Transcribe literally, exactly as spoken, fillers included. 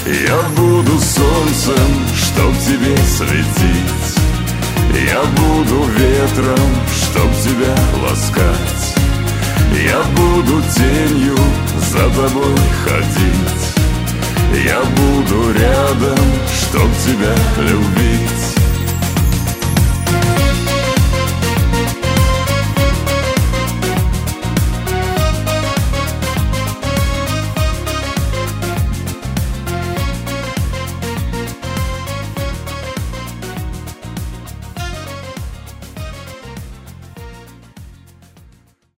Я буду солнцем, чтоб тебе светить. Я буду ветром, чтоб тебя ласкать. Я буду тенью за тобой ходить. Я буду рядом, чтоб тебя любить.